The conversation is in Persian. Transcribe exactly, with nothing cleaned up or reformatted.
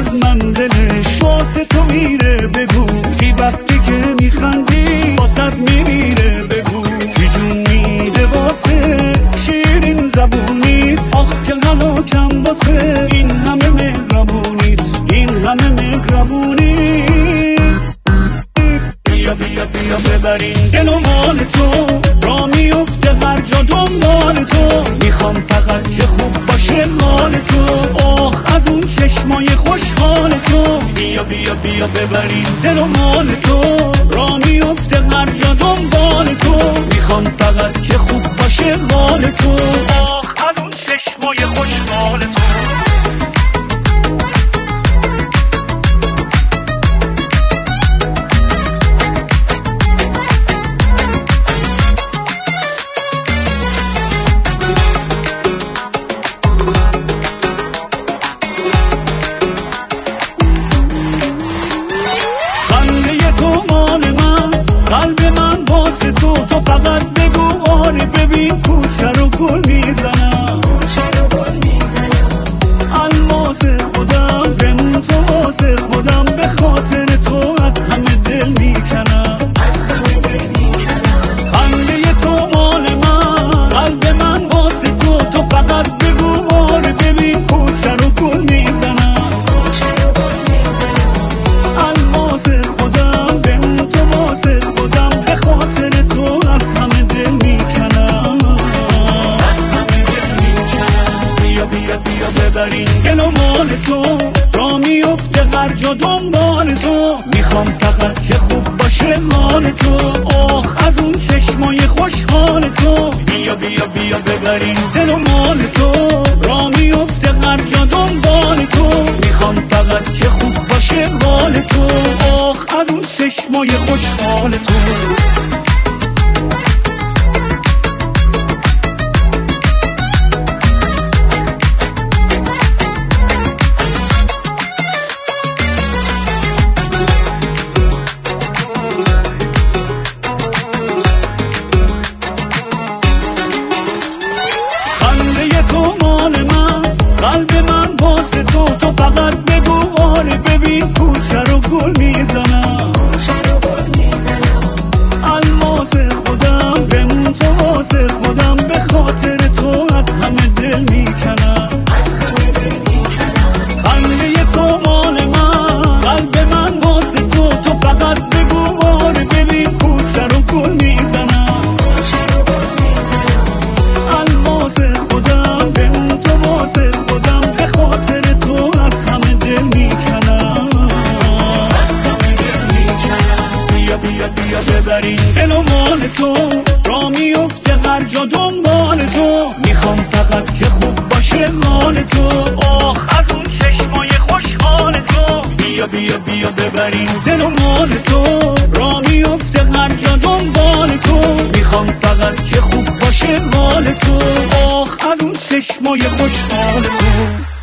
از من دلش واسه تو میره، بگو کی وقتی که میخندی واسه میمیره، بگو کی جون میده واسه شیرین زبونیت، آخ که هلاکم واسه این همه مهربونیت، این همه مهربونیت. بیا بیا بیا ببرین دل و مال تو، را میفته هر جا دنبال تو، میخوام فقط که خوب باشه مال تو، آخ از اون چشمای خوشحال تو. بیا بیا بیا ببرین دل و مال تو، را میفته هر جا دنبال تو، میخوام فقط که خوب باشه مال تو، آخ از اون چشمای خوشحال تو. قلب من واسه تو، تو فقط بگو آره، ببین کوچه رو گل میزنم، کوچه رو گل میزنم، الماس خودم بمون تو واسه خودم، به خاطر تو از همه دل میکنم، از همه دل میکنم. خنده تو مال من، قلب من واسه تو، تو فقط بگو آره، ببین کوچه رو گل میزنم، کوچه رو گل میزنم، الماس خودم بمون تو واسه خودم، به خاطر تو از همه دل میکنم، از همه دل میکنم. بیا بیا بیا ببرین دل و مال تو، را میفته هر جا دنبال تو، میخوام فقط که خوب باشه مال تو، آخ از اون چشمای خوشحال تو. بیا بیا بیا ببرین دل و مال تو، را میفته هر جا دنبال تو، میخوام فقط که خوب باشه مال تو، آخ از اون چشمای خوشحال تو. قلب من واسه تو، تو فقط بگو آره، ببین کوچه رو گل میزنم، کوچه رو گل میزنم، الماس خودم بمون تو واسه خودم، به خاطر تو از همه دل میکنم، از همه دل میکنم. خنده تو مال من، قلب من واسه تو، تو فقط بگو آره، ببین کوچه رو گل میزنم، کوچه رو گل میزنم، الماس خودم بمون تو واسه خودم، به خاطر تو از همه دل میکنم، از همه دل میکنم. بیا بیا بیا ببرین دل و مال تو، را میفته هر جا دنبال تو، میخوام فقط که خوب باشه مال تو، آخ از اون چشمای خوشحال تو. بیا بیا بیا ببرین دل و مال تو، را میفته هر جا دنبال تو، میخوام فقط که خوب باشه مال تو، آخ از اون چشمای خوشحال تو.